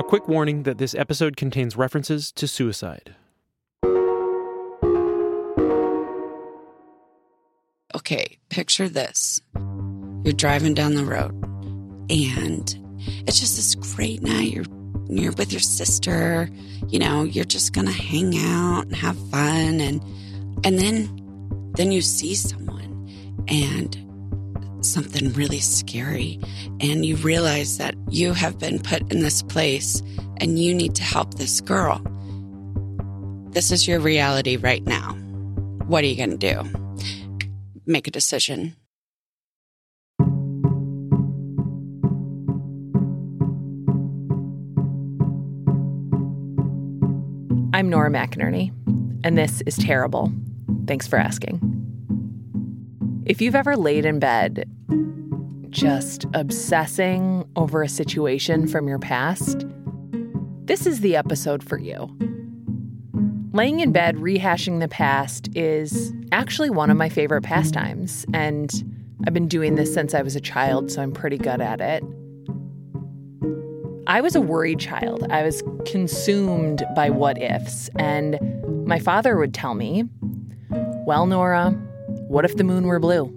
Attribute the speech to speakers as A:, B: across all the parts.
A: A quick warning that this episode contains references to suicide.
B: Okay, picture this. You're driving down the road and it's just this great night. You're with your sister, you're just going to hang out and have fun. And then you see someone and something really scary. And you realize that you have been put in this place and you need to help this girl. This is your reality right now. What are you going to do? Make a decision.
C: I'm Nora McInerney, and this is Terrible. Thanks for asking. If you've ever laid in bed just obsessing over a situation from your past, this is the episode for you. Laying in bed rehashing the past is actually one of my favorite pastimes, and I've been doing this since I was a child, so I'm pretty good at it. I was a worried child. I was consumed by what-ifs, and my father would tell me, "Well, Nora, what if the moon were blue?"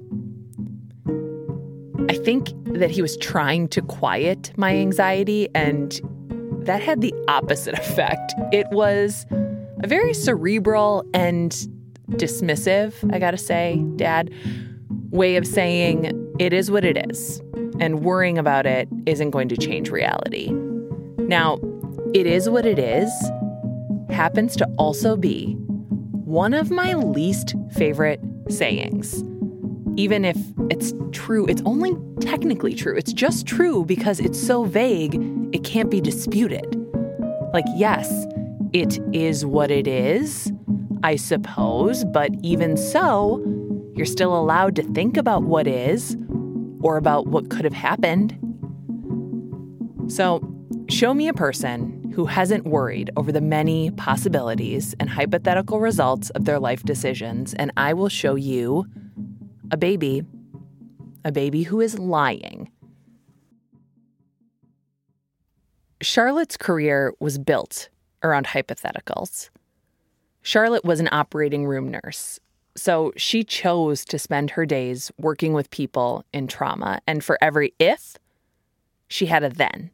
C: I think that he was trying to quiet my anxiety, and that had the opposite effect. It was a very cerebral and dismissive, I gotta say, Dad, way of saying it is what it is, and worrying about it isn't going to change reality. Now, it is what it is happens to also be one of my least favorite sayings. Even if it's true, it's only technically true. It's just true because it's so vague, it can't be disputed. Like, yes, it is what it is, I suppose, but even so, you're still allowed to think about what is or about what could have happened. So, show me a person who hasn't worried over the many possibilities and hypothetical results of their life decisions, and I will show you a baby who is lying. Charlotte's career was built around hypotheticals. Charlotte was an operating room nurse, so she chose to spend her days working with people in trauma, and for every if, she had a then.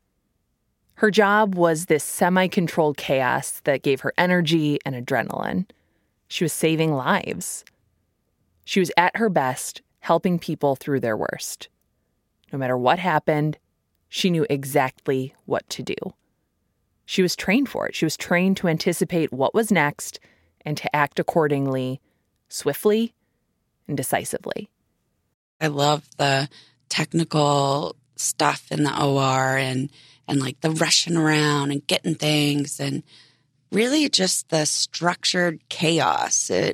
C: Her job was this semi-controlled chaos that gave her energy and adrenaline. She was saving lives. She was at her best, helping people through their worst. No matter what happened, she knew exactly what to do. She was trained for it. She was trained to anticipate what was next and to act accordingly, swiftly and decisively.
B: I love the technical stuff in the OR and like the rushing around and getting things and really just the structured chaos. You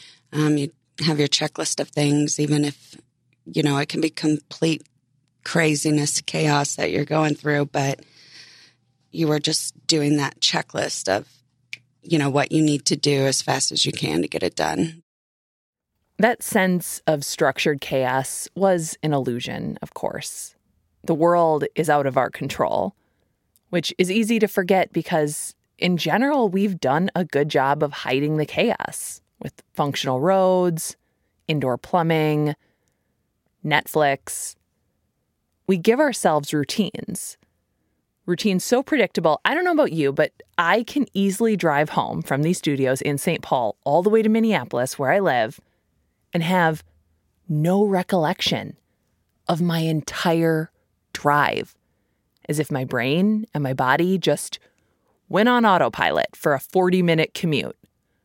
B: have your checklist of things, even if, it can be complete craziness, chaos that you're going through, but you are just doing that checklist of, what you need to do as fast as you can to get it done.
C: That sense of structured chaos was an illusion, of course. The world is out of our control, which is easy to forget because, in general, we've done a good job of hiding the chaos with functional roads, indoor plumbing, Netflix. We give ourselves routines so predictable. I don't know about you, but I can easily drive home from these studios in St. Paul all the way to Minneapolis, where I live, and have no recollection of my entire drive, as if my brain and my body just went on autopilot for a 40-minute commute.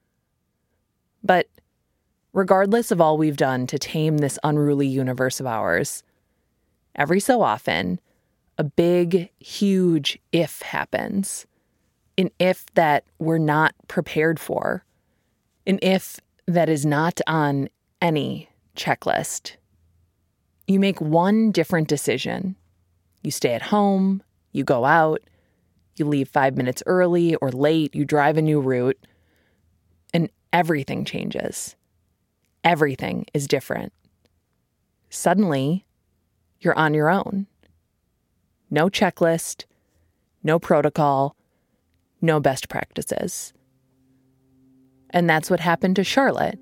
C: But regardless of all we've done to tame this unruly universe of ours, every so often, a big, huge if happens. An if that we're not prepared for. An if that is not on any checklist. You make one different decision. You stay at home, you go out, you leave 5 minutes early or late, you drive a new route, and everything changes. Everything is different. Suddenly, you're on your own. No checklist, no protocol, no best practices. And that's what happened to Charlotte.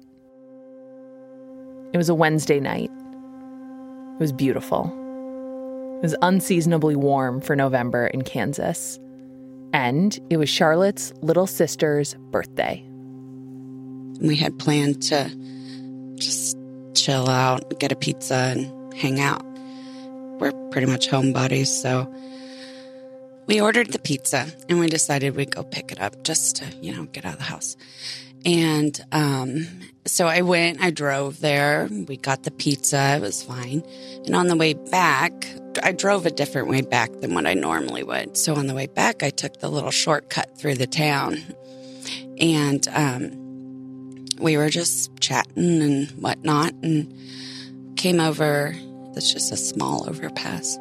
C: It was a Wednesday night. It was beautiful. It was unseasonably warm for November in Kansas. And it was Charlotte's little sister's birthday.
B: We had planned to just chill out, get a pizza, and hang out. We're pretty much homebodies, so we ordered the pizza, and we decided we'd go pick it up just to, get out of the house. And so I drove there. We got the pizza. It was fine. And on the way back, I drove a different way back than what I normally would. So on the way back, I took the little shortcut through the town. And we were just chatting and whatnot, and came over. That's just a small overpass.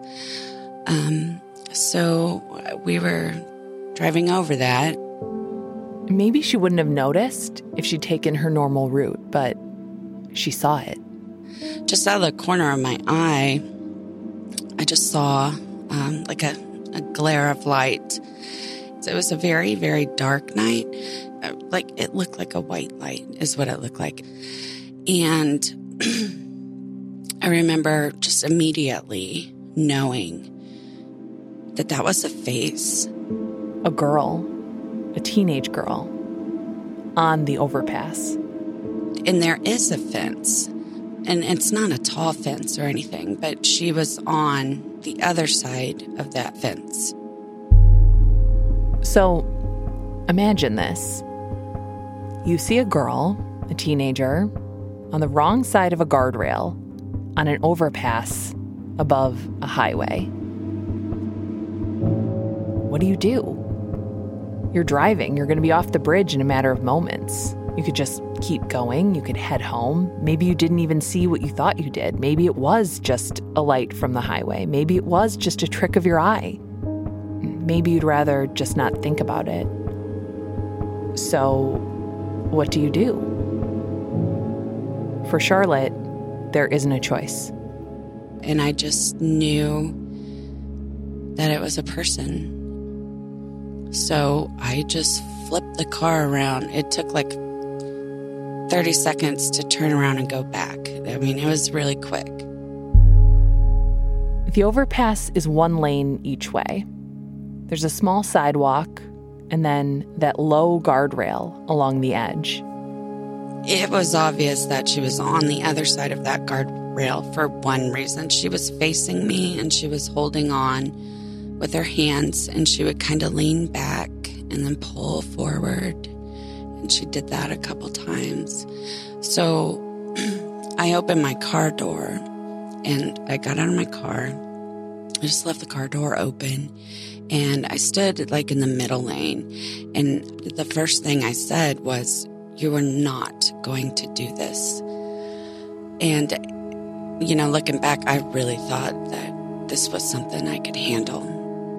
B: So we were driving over that.
C: Maybe she wouldn't have noticed if she'd taken her normal route, but she saw it.
B: Just out of the corner of my eye, I just saw like a glare of light. So it was a very, very dark night. Like it looked like a white light is what it looked like. And I remember just immediately knowing that was a face.
C: A girl, a teenage girl, on the overpass.
B: And there is a fence. And it's not a tall fence or anything, but she was on the other side of that fence.
C: So, imagine this. You see a girl, a teenager, on the wrong side of a guardrail on an overpass above a highway. What do? You're driving. You're going to be off the bridge in a matter of moments. You could just keep going. You could head home. Maybe you didn't even see what you thought you did. Maybe it was just a light from the highway. Maybe it was just a trick of your eye. Maybe you'd rather just not think about it. So, what do? For Charlotte, there isn't a choice.
B: And I just knew that it was a person. So I just flipped the car around. It took like 30 seconds to turn around and go back. I mean, it was really quick.
C: The overpass is one lane each way. There's a small sidewalk and then that low guardrail along the edge.
B: It was obvious that she was on the other side of that guardrail for one reason. She was facing me and she was holding on with her hands, and she would kind of lean back and then pull forward. And she did that a couple times. So I opened my car door and I got out of my car. I just left the car door open and I stood like in the middle lane. And the first thing I said was, "You are not going to do this." And, looking back, I really thought that this was something I could handle.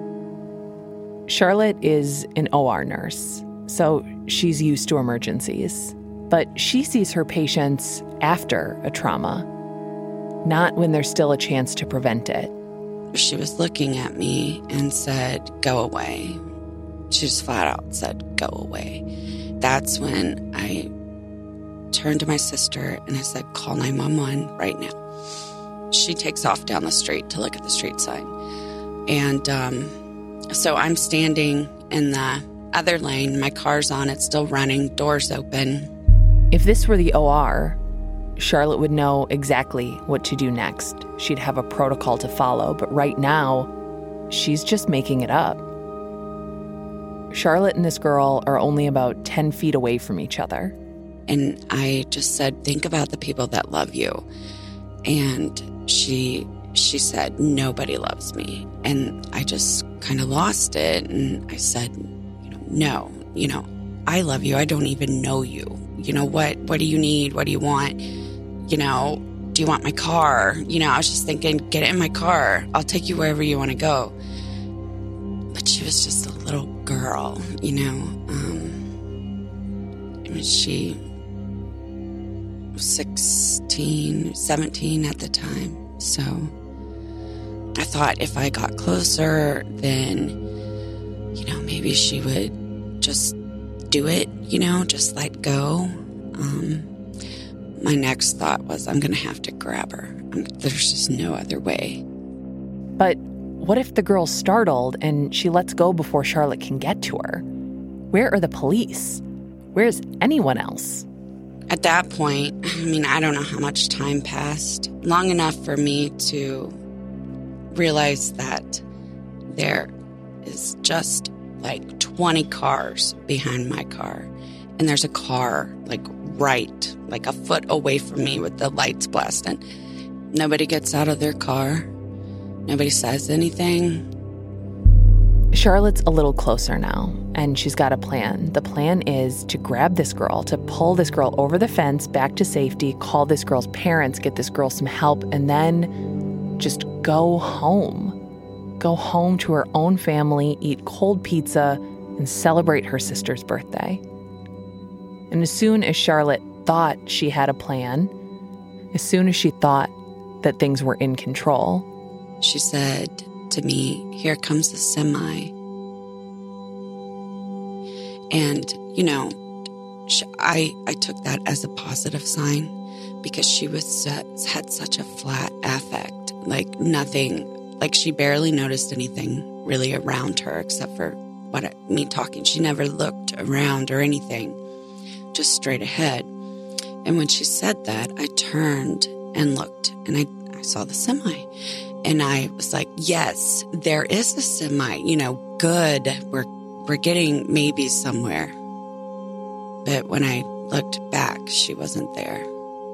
C: Charlotte is an OR nurse, so she's used to emergencies. But she sees her patients after a trauma, not when there's still a chance to prevent it.
B: She was looking at me and said, "Go away." She just flat out said, "Go away." That's when I turned to my sister and I said, "Call 911 right now." She takes off down the street to look at the street sign. And so I'm standing in the other lane. My car's on. It's still running. Doors open.
C: If this were the OR, Charlotte would know exactly what to do next. She'd have a protocol to follow. But right now, she's just making it up. Charlotte and this girl are only about 10 feet away from each other.
B: And I just said, "Think about the people that love you." And she said, "Nobody loves me." And I just kind of lost it. And I said, "No, I love you. I don't even know you. What do you need? What do you want? Do you want my car?" I was just thinking, get it in my car. I'll take you wherever you want to go. But she was just a little girl, she was 16, 17 at the time. So I thought if I got closer, then maybe she would just do it, just let go. My next thought was, I'm going to have to grab her. There's just no other way.
C: But what if the girl's startled and she lets go before Charlotte can get to her? Where are the police? Where's anyone else?
B: At that point, I don't know how much time passed. Long enough for me to realize that there is just like 20 cars behind my car. And there's a car right a foot away from me with the lights blasting. Nobody gets out of their car. Nobody says anything.
C: Charlotte's a little closer now, and she's got a plan. The plan is to grab this girl, to pull this girl over the fence back to safety, call this girl's parents, get this girl some help, and then just go home. Go home to her own family, eat cold pizza, and celebrate her sister's birthday. And as soon as Charlotte thought she had a plan, as soon as she thought that things were in control,
B: she said to me, "Here comes the semi." And, I took that as a positive sign because she had such a flat affect, nothing, she barely noticed anything really around her except for me talking. She never looked around or anything, just straight ahead. And when she said that, I turned and looked and I saw the semi. And I was like, yes, there is a semi, good. We're getting maybe somewhere. But when I looked back, she wasn't there.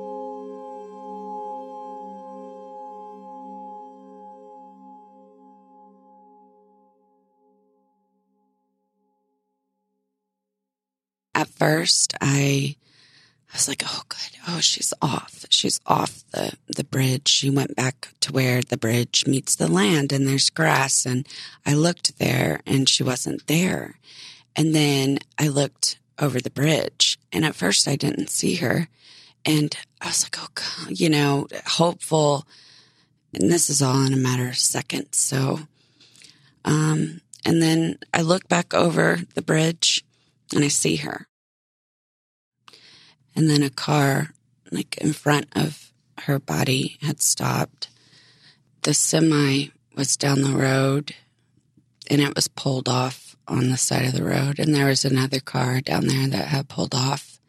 B: At first, I was like, oh, good. Oh, she's off. She's off the bridge. She went back to where the bridge meets the land and there's grass. And I looked there and she wasn't there. And then I looked over the bridge and at first I didn't see her. And I was like, oh, God, hopeful. And this is all in a matter of seconds. So, and then I look back over the bridge and I see her. And then a car, in front of her body had stopped. The semi was down the road and it was pulled off on the side of the road. And there was another car down there that had pulled off.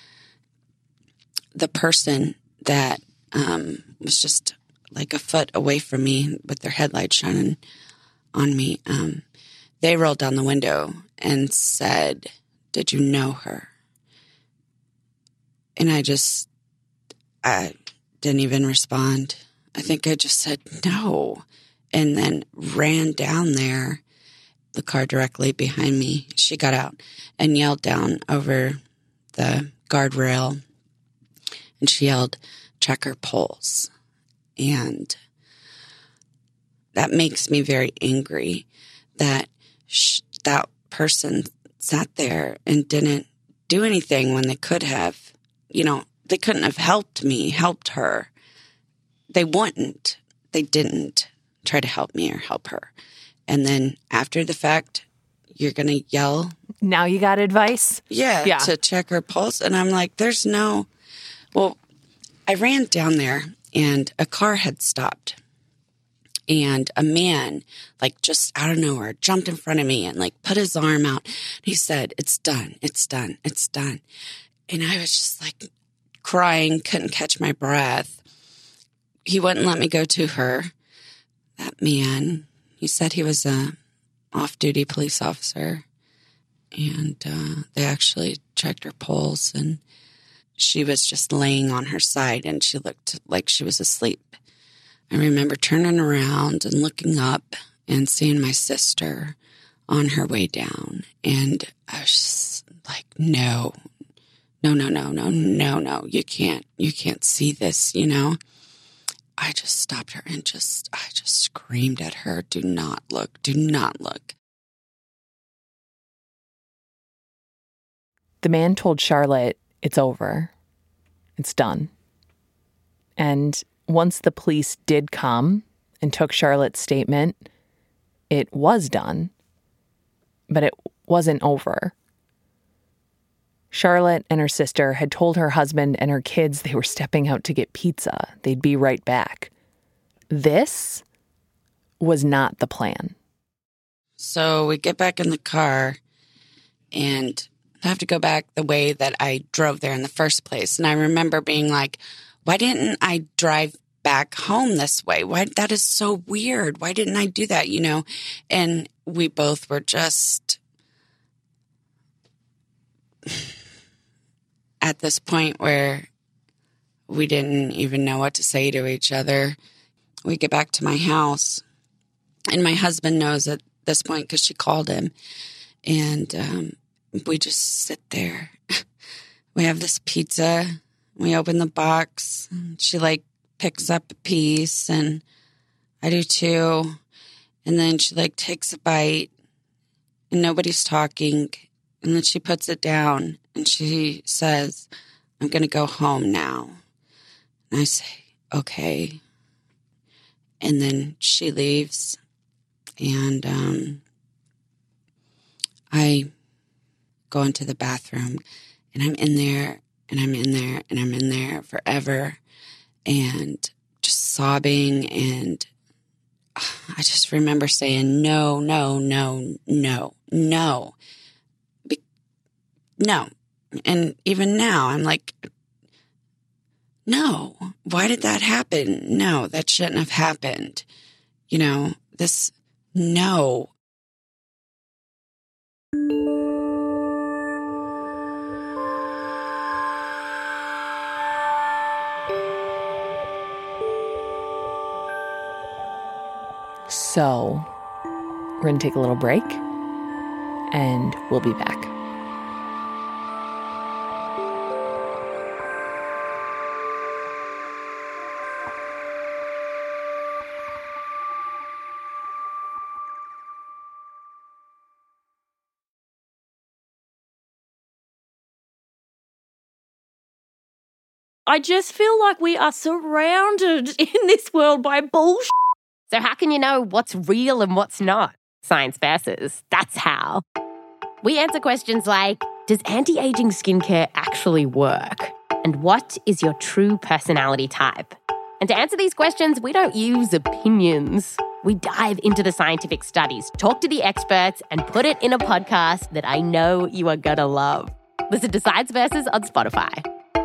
B: The person that was just a foot away from me with their headlights shining on me, they rolled down the window and said, "Did you know her?" And I didn't even respond. I think I just said no. And then ran down there, the car directly behind me. She got out and yelled down over the guardrail. And she yelled, "Check her pulse." And that makes me very angry that that person sat there and didn't do anything when they could have. They couldn't have helped her. They wouldn't. They didn't try to help me or help her. And then after the fact, you're going to yell.
C: Now you got advice?
B: Yeah, to check her pulse. And I'm like, well, I ran down there and a car had stopped. And a man, just out of nowhere, jumped in front of me and put his arm out. He said, "It's done. It's done. It's done." And I was just crying, couldn't catch my breath. He wouldn't let me go to her. That man, he said he was a off-duty police officer. And they actually checked her pulse and she was just laying on her side and she looked like she was asleep. I remember turning around and looking up and seeing my sister on her way down. And I was just like, no, you can't see this, I just stopped her and I just screamed at her, do not look.
C: The man told Charlotte, it's over. It's done. And once the police did come and took Charlotte's statement, it was done. But it wasn't over. Charlotte and her sister had told her husband and her kids they were stepping out to get pizza. They'd be right back. This was not the plan.
B: So we get back in the car, and I have to go back the way that I drove there in the first place. And I remember being like, why didn't I drive back home this way? Why? That is so weird. Why didn't I do that, And we both were just at this point where we didn't even know what to say to each other. We get back to my house, and my husband knows at this point because she called him, and we just sit there. We have this pizza. We open the box. She picks up a piece, and I do too. And then she takes a bite, and nobody's talking. And then she puts it down, and she says, I'm going to go home now. And I say, okay. And then she leaves, and I go into the bathroom, and I'm in there, and I'm in there, and I'm in there forever, and just sobbing. And I just remember saying, no, no, no, no, no. No. And even now, I'm like, no, why did that happen? No, that shouldn't have happened. No.
C: So, we're going to take a little break, and we'll be back.
D: I just feel like we are surrounded in this world by bullshit.
E: So how can you know what's real and what's not? Science Versus. That's how. We answer questions like, does anti-aging skincare actually work? And what is your true personality type? And to answer these questions, we don't use opinions. We dive into the scientific studies, talk to the experts, and put it in a podcast that I know you are gonna love. Listen to Science Versus on Spotify.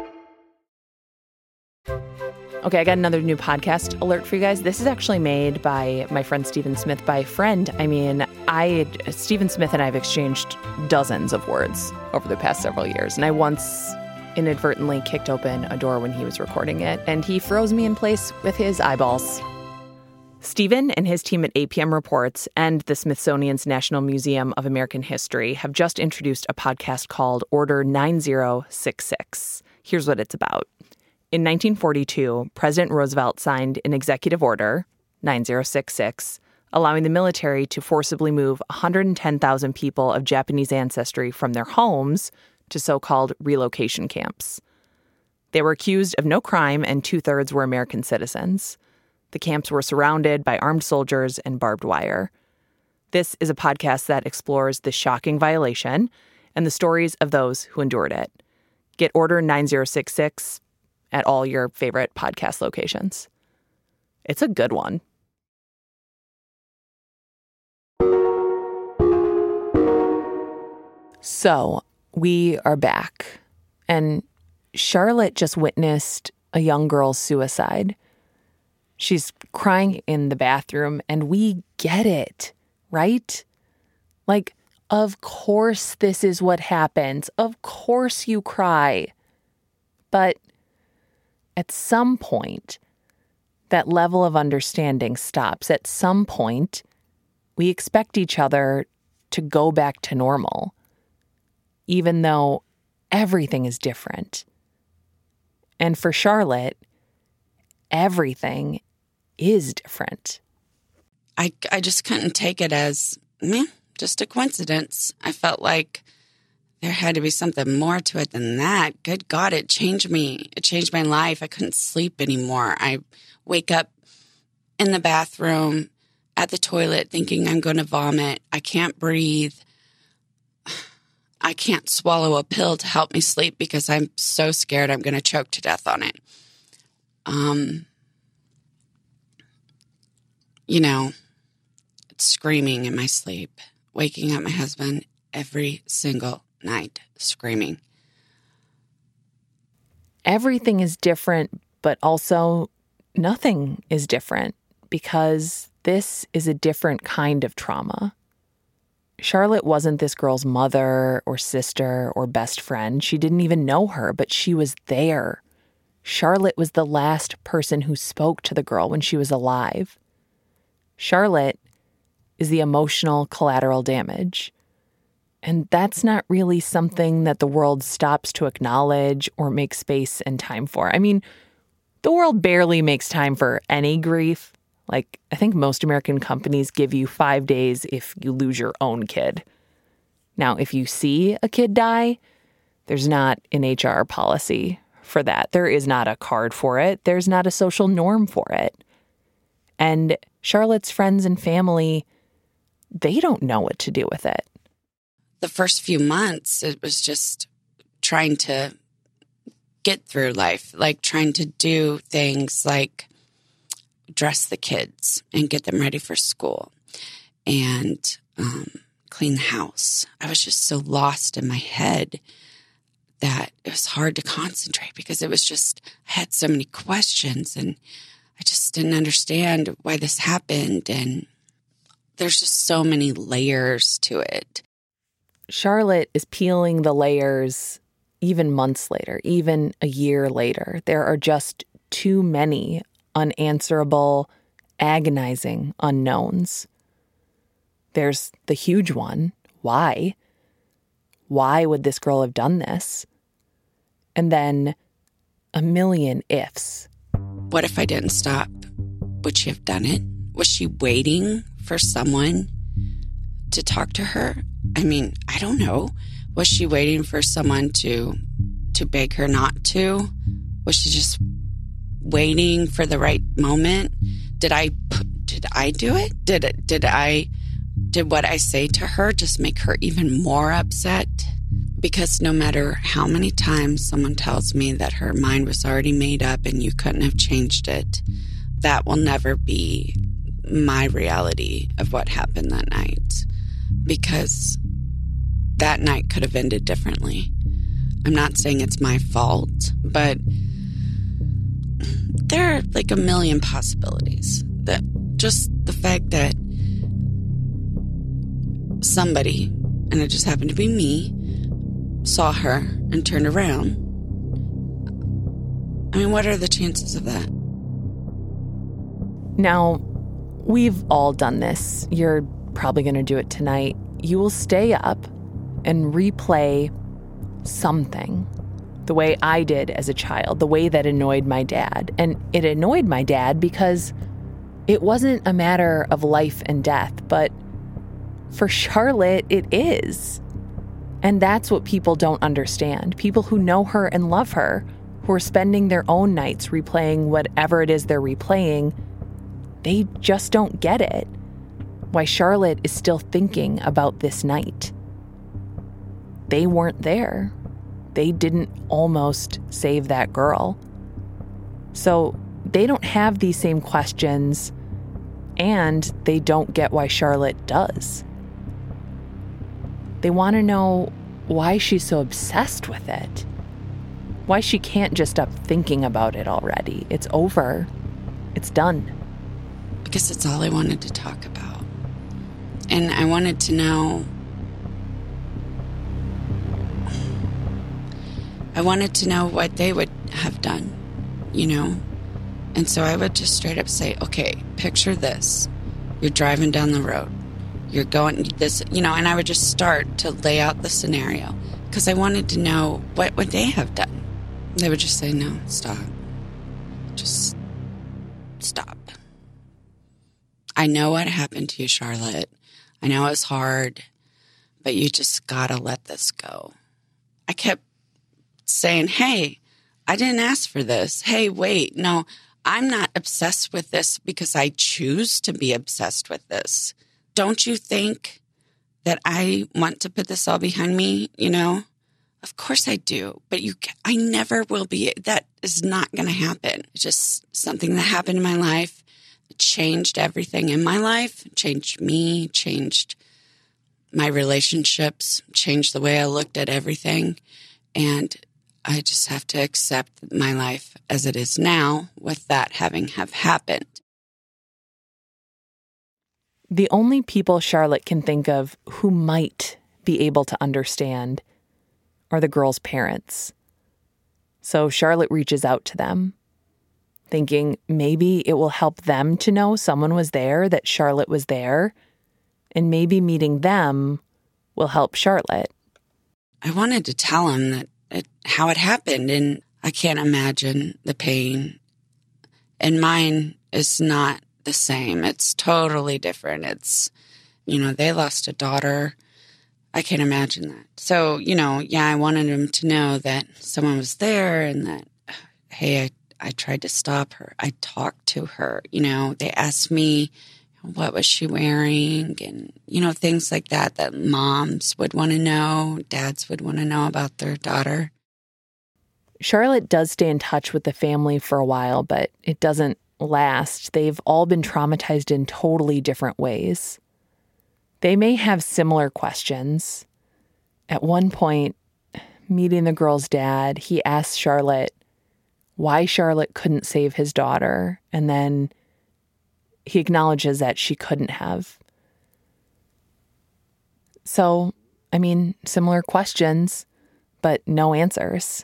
C: Okay, I got another new podcast alert for you guys. This is actually made by my friend Stephen Smith. By friend, I mean, Stephen Smith and I have exchanged dozens of words over the past several years. And I once inadvertently kicked open a door when he was recording it, and he froze me in place with his eyeballs. Stephen and his team at APM Reports and the Smithsonian's National Museum of American History have just introduced a podcast called Order 9066. Here's what it's about. In 1942, President Roosevelt signed an executive order, 9066, allowing the military to forcibly move 110,000 people of Japanese ancestry from their homes to so-called relocation camps. They were accused of no crime, and 2/3 were American citizens. The camps were surrounded by armed soldiers and barbed wire. This is a podcast that explores the shocking violation and the stories of those who endured it. Get Order 9066 at all your favorite podcast locations. It's a good one. So, we are back, and Charlotte just witnessed a young girl's suicide. She's crying in the bathroom, and we get it, right? Of course this is what happens. Of course you cry. But at some point, that level of understanding stops. At some point, we expect each other to go back to normal, even though everything is different. And for Charlotte, everything is different.
B: I just couldn't take it as, just a coincidence. I felt like there had to be something more to it than that. Good God, it changed me. It changed my life. I couldn't sleep anymore. I wake up in the bathroom, at the toilet, thinking I'm going to vomit. I can't breathe. I can't swallow a pill to help me sleep because I'm so scared I'm going to choke to death on it. Screaming in my sleep, waking up my husband every single night, screaming.
C: Everything is different, but also nothing is different because this is a different kind of trauma. Charlotte wasn't this girl's mother or sister or best friend. She didn't even know her, but she was there. Charlotte was the last person who spoke to the girl when she was alive. Charlotte is the emotional collateral damage. And that's not really something that the world stops to acknowledge or make space and time for. I mean, the world barely makes time for any grief. Like, I think most American companies give you 5 days if you lose your own kid. Now, if you see a kid die, there's not an HR policy for that. There is not a card for it. There's not a social norm for it. And Charlotte's friends and family, they don't know what to do with it.
B: The first few months, it was just trying to get through life, like trying to do things like dress the kids and get them ready for school and clean the house. I was just so lost in my head that it was hard to concentrate because it was just, I had so many questions and I just didn't understand why this happened. And there's just so many layers to it.
C: Charlotte is peeling the layers even months later, even a year later. There are just too many unanswerable, agonizing unknowns. There's the huge one. Why? Why would this girl have done this? And then a million ifs.
B: What if I didn't stop? Would she have done it? Was she waiting for someone to talk to her? I mean, I don't know. Was she waiting for someone to beg her not to? Was she just waiting for the right moment? Did I do it? Did what I say to her just make her even more upset? Because no matter how many times someone tells me that her mind was already made up and you couldn't have changed it, that will never be my reality of what happened that night. Because that night could have ended differently. I'm not saying it's my fault, but there are like a million possibilities. That just the fact that somebody, and it just happened to be me, saw her and turned around. I mean, what are the chances of that?
C: Now, we've all done this. You're probably going to do it tonight. You will stay up and replay something the way I did as a child, the way that annoyed my dad. And it annoyed my dad because it wasn't a matter of life and death, but for Charlotte, it is. And that's what people don't understand. People who know her and love her, who are spending their own nights replaying whatever it is they're replaying, they just don't get it. Why Charlotte is still thinking about this night. They weren't there. They didn't almost save that girl. So they don't have these same questions, and they don't get why Charlotte does. They want to know why she's so obsessed with it. Why she can't just stop thinking about it already. It's over. It's done.
B: Because it's all I wanted to talk about. And I wanted to know... what they would have done, you know? And so I would just straight up say, okay, picture this. You're driving down the road. You're going this, you know, and I would just start to lay out the scenario because I wanted to know what would they have done. They would just say, no, stop. Just stop. I know what happened to you, Charlotte. I know it's hard, but you just gotta let this go. I kept saying, hey, I didn't ask for this. Hey, wait, no, I'm not obsessed with this because I choose to be obsessed with this. Don't you think that I want to put this all behind me, Of course I do, but I never will be. That is not going to happen. It's just something that happened in my life. It changed everything in my life, changed me, changed my relationships, changed the way I looked at everything. And I just have to accept my life as it is now with that having have happened.
C: The only people Charlotte can think of who might be able to understand are the girl's parents. So Charlotte reaches out to them, thinking maybe it will help them to know someone was there, that Charlotte was there, and maybe meeting them will help Charlotte.
B: I wanted to tell him how it happened, and I can't imagine the pain. And mine is not the same. It's totally different. It's, they lost a daughter. I can't imagine that. So, I wanted him to know that someone was there and that, hey, I tried to stop her. I talked to her. They asked me, what was she wearing? And, things like that moms would want to know, dads would want to know about their daughter.
C: Charlotte does stay in touch with the family for a while, but it doesn't last. They've all been traumatized in totally different ways. They may have similar questions. At one point, meeting the girl's dad, he asks Charlotte why Charlotte couldn't save his daughter, and then he acknowledges that she couldn't have. So, similar questions, but no answers.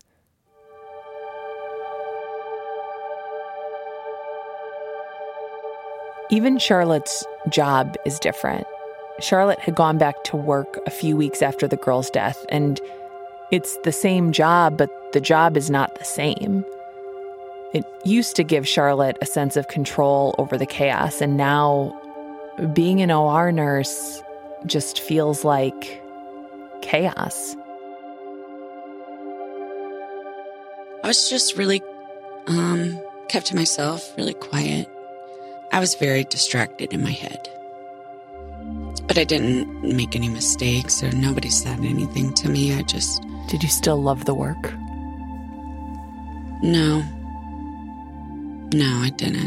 C: Even Charlotte's job is different. Charlotte had gone back to work a few weeks after the girl's death, and it's the same job, but the job is not the same. It used to give Charlotte a sense of control over the chaos, and now being an OR nurse just feels like chaos.
B: I was just really kept to myself, really quiet. I was very distracted in my head. But I didn't make any mistakes or nobody said anything to me.
C: Did you still love the work?
B: No. No, I didn't.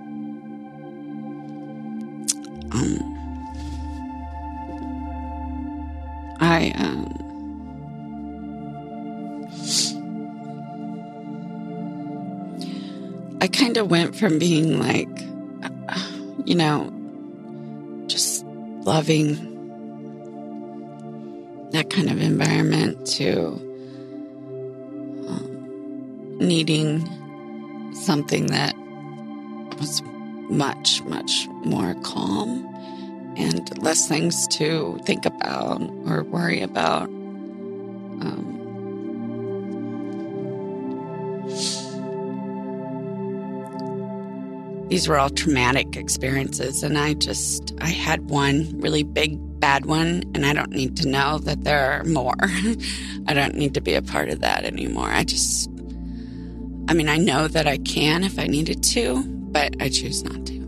B: I kind of went from being like, just loving that kind of environment to needing something that was much, much more calm and less things to think about or worry about. These were all traumatic experiences, and I had one really big, bad one, and I don't need to know that there are more. I don't need to be a part of that anymore. I know that I can if I needed to, but I choose not to.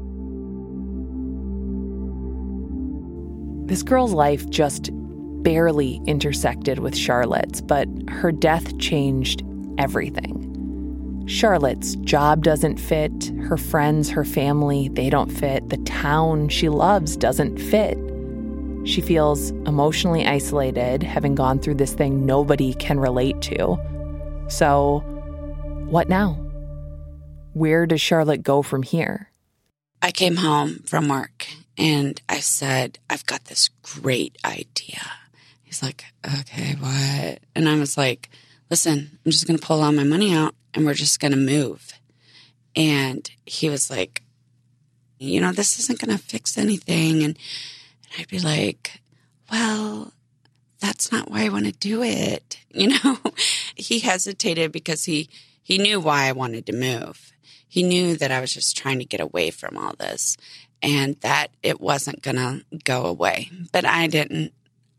C: This girl's life just barely intersected with Charlotte's, but her death changed everything. Charlotte's job doesn't fit, her friends, her family, they don't fit, the town she loves doesn't fit. She feels emotionally isolated, having gone through this thing nobody can relate to. So, what now? Where does Charlotte go from here?
B: I came home from work and I said, I've got this great idea. He's like, okay, what? And I was like, listen, I'm just going to pull all my money out and we're just going to move. And he was like, this isn't going to fix anything. And I'd be like, well, that's not why I want to do it. He hesitated because he knew why I wanted to move. He knew that I was just trying to get away from all this and that it wasn't going to go away. But I didn't,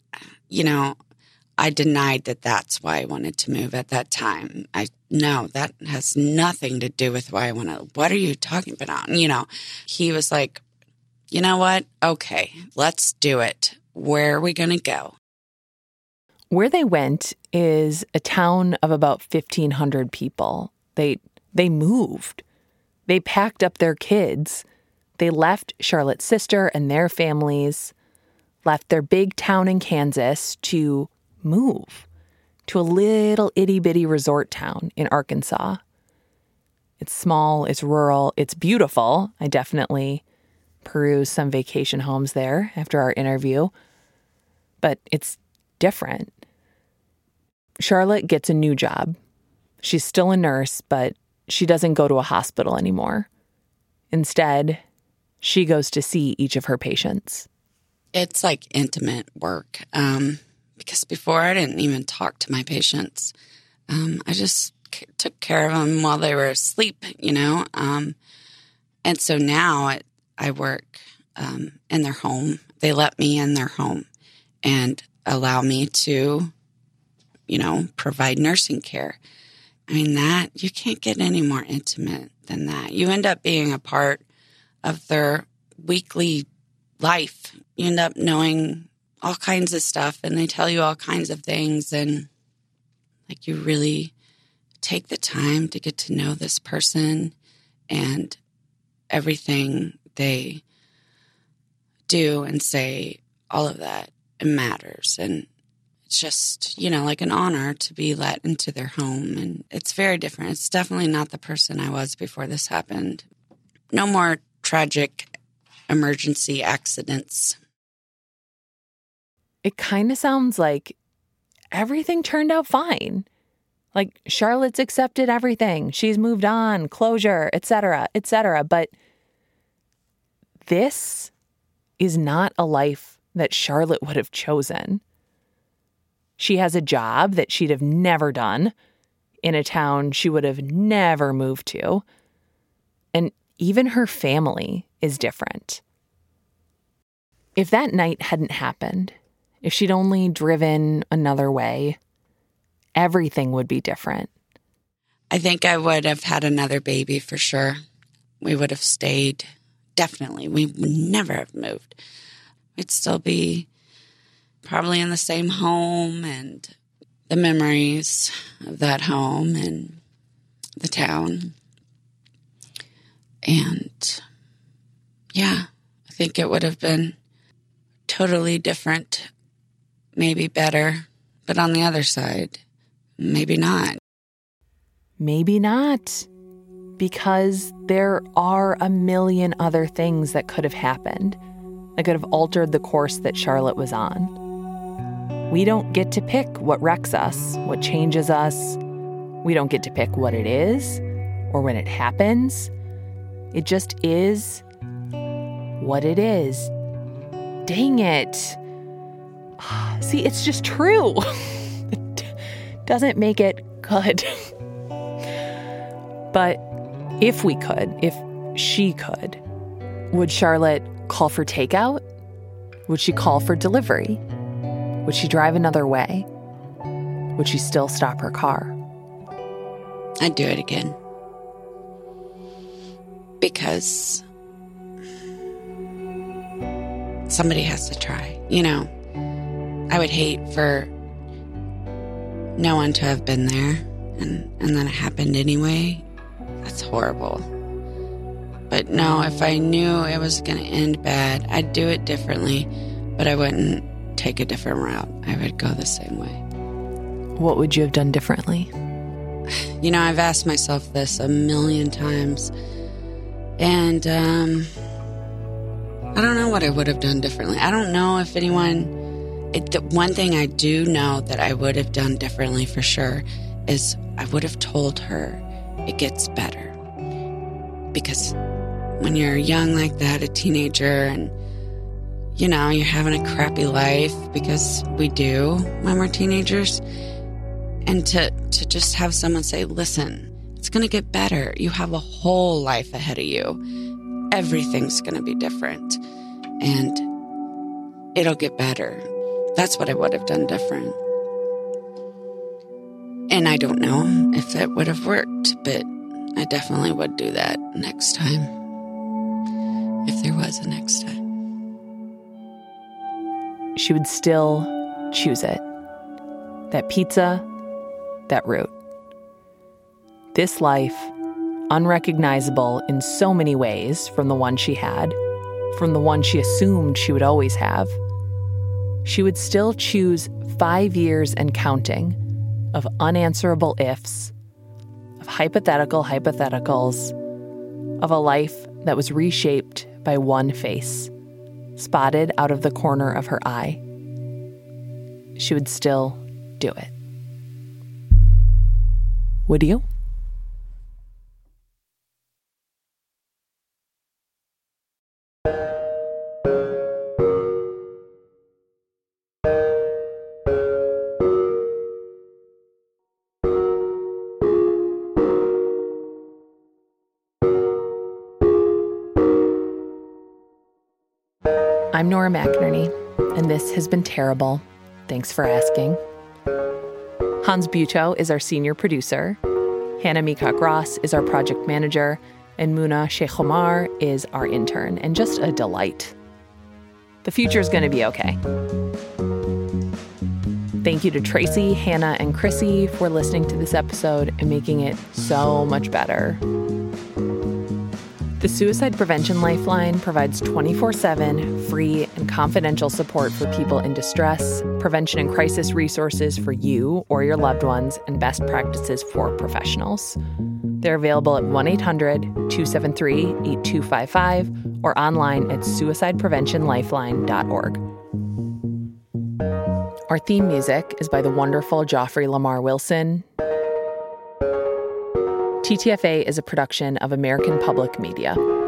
B: I denied that that's why I wanted to move at that time. No, that has nothing to do with why I want to. What are you talking about? He was like, you know what? Okay, let's do it. where are we going to go?
C: Where they went is a town of about 1,500 people. They moved. They packed up their kids. They left Charlotte's sister and their families, left their big town in Kansas to move to a little itty-bitty resort town in Arkansas. It's small, it's rural, it's beautiful. I definitely perused some vacation homes there after our interview. But it's different. Charlotte gets a new job. She's still a nurse, but she doesn't go to a hospital anymore. Instead, she goes to see each of her patients.
B: It's like intimate work. Because before I didn't even talk to my patients. I just took care of them while they were asleep, And so now I work in their home. They let me in their home and allow me to, provide nursing care. I mean, that you can't get any more intimate than that. You end up being a part of their weekly life. You end up knowing all kinds of stuff, and they tell you all kinds of things, and like you really take the time to get to know this person, and everything they do and say, all of that, it matters. And it's just, like an honor to be let into their home. And it's very different. It's definitely not the person I was before this happened. No more tragic emergency accidents.
C: It kind of sounds like everything turned out fine. Like Charlotte's accepted everything. She's moved on, closure, etc., etc. But this is not a life that Charlotte would have chosen. She has a job that she'd have never done in a town she would have never moved to. And even her family is different. If that night hadn't happened, if she'd only driven another way, everything would be different.
B: I think I would have had another baby for sure. We would have stayed. Definitely. We would never have moved. We'd still be probably in the same home, and the memories of that home and the town. And yeah, I think it would have been totally different, maybe better, but on the other side, maybe not.
C: Maybe not, because there are a million other things that could have happened that could have altered the course that Charlotte was on. We don't get to pick what wrecks us, what changes us. We don't get to pick what it is or when it happens. It just is what it is. Dang it. See, it's just true. It doesn't make it good. But if we could, if she could, would Charlotte call for takeout? Would she call for delivery? Would she drive another way? Would she still stop her car?
B: I'd do it again. Because somebody has to try. I would hate for no one to have been there and then it happened anyway. That's horrible. But no, if I knew it was going to end bad, I'd do it differently, but I wouldn't take a different route. I would go the same way.
C: What would you have done differently?
B: I've asked myself this a million times, and I don't know what I would have done differently. I don't know if the one thing I do know that I would have done differently for sure is I would have told her it gets better. Because when you're young like that, a teenager, and you're having a crappy life, because we do when we're teenagers, and to just have someone say, listen, it's going to get better. You have a whole life ahead of you. Everything's going to be different, and it'll get better. That's what I would have done different. And I don't know if it would have worked, but I definitely would do that next time, if there was a next time.
C: she would still choose it. That pizza, that route. This life, unrecognizable in so many ways from the one she had, from the one she assumed she would always have, she would still choose 5 years and counting of unanswerable ifs, of hypothetical hypotheticals, of a life that was reshaped by one face, spotted out of the corner of her eye. She would still do it. Would you? I'm Nora McInerney, and this has been Terrible. Thanks for asking. Hans Buetow is our senior producer. Hannah Meacock-Ross is our project manager, and Muna Sheikh Omar is our intern, and just a delight. The future's going to be okay. Thank you to Tracy, Hannah, and Chrissy for listening to this episode and making it so much better. The Suicide Prevention Lifeline provides 24/7 free and confidential support for people in distress, prevention and crisis resources for you or your loved ones, and best practices for professionals. They're available at 1-800-273-8255 or online at suicidepreventionlifeline.org. Our theme music is by the wonderful Joffrey Lamar Wilson. TTFA is a production of American Public Media.